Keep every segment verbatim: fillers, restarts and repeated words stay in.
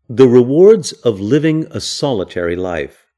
The rewards of living a solitary life.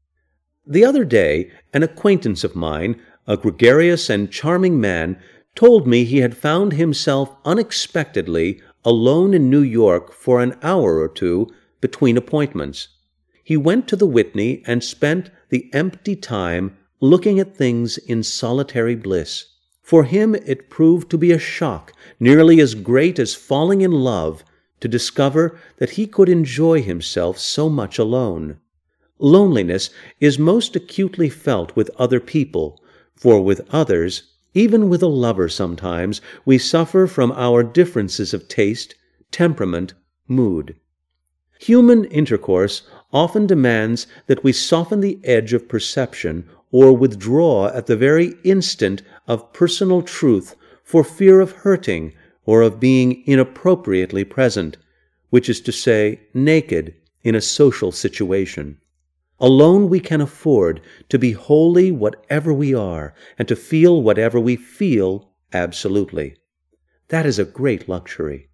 The other day, an acquaintance of mine, a gregarious and charming man, told me he had found himself unexpectedly alone in New York for an hour or two between appointments. He went to the Whitney and spent the empty time looking at things in solitary bliss. For him it proved to be a shock nearly as great as falling in love to discover that he could enjoy himself so much alone. Loneliness is most acutely felt with other people, for with others, even with a lover sometimes, we suffer from our differences of taste, temperament, mood. Human intercourse often demands that we soften the edge of perception or withdraw at the very instant of personal truth for fear of hurting or of being inappropriately present, which is to say, naked in a social situation. Alone we can afford to be wholly whatever we are and to feel whatever we feel absolutely. That is a great luxury.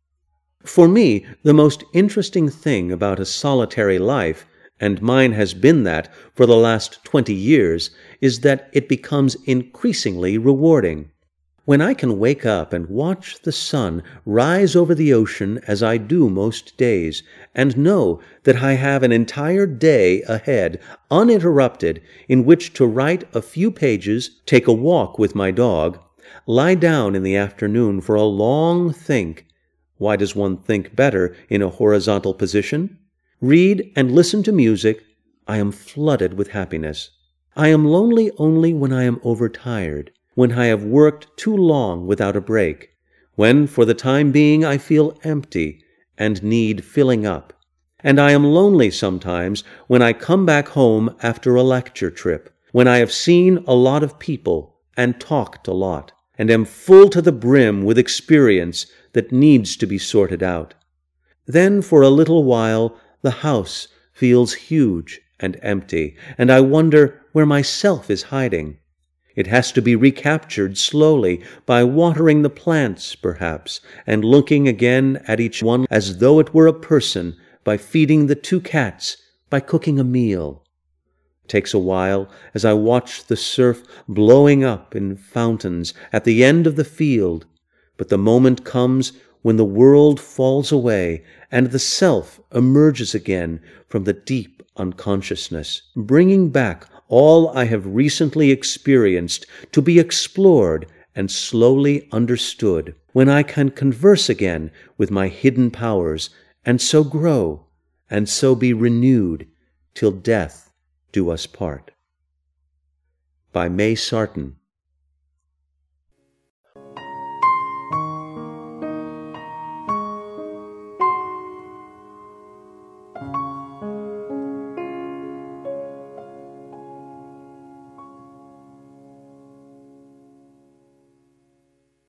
For me, the most interesting thing about a solitary life, and mine has been that for the last twenty years, is that it becomes increasingly rewarding. When I can wake up and watch the sun rise over the ocean as I do most days, and know that I have an entire day ahead, uninterrupted, in which to write a few pages, take a walk with my dog, lie down in the afternoon for a long think — why does one think better in a horizontal position? — read and listen to music, I am flooded with happiness. I am lonely only when I am overtired, when I have worked too long without a break, when for the time being I feel empty and need filling up. And I am lonely sometimes when I come back home after a lecture trip, when I have seen a lot of people and talked a lot, and am full to the brim with experience that needs to be sorted out. Then for a little while the house feels huge and empty, and I wonder where myself is hiding. It has to be recaptured slowly, by watering the plants, perhaps, and looking again at each one as though it were a person, by feeding the two cats, by cooking a meal. It takes a while as I watch the surf blowing up in fountains at the end of the field, but the moment comes when the world falls away and the self emerges again from the deep unconsciousness, bringing back all I have recently experienced to be explored and slowly understood, when I can converse again with my hidden powers, and so grow, and so be renewed, till death do us part. By May Sarton.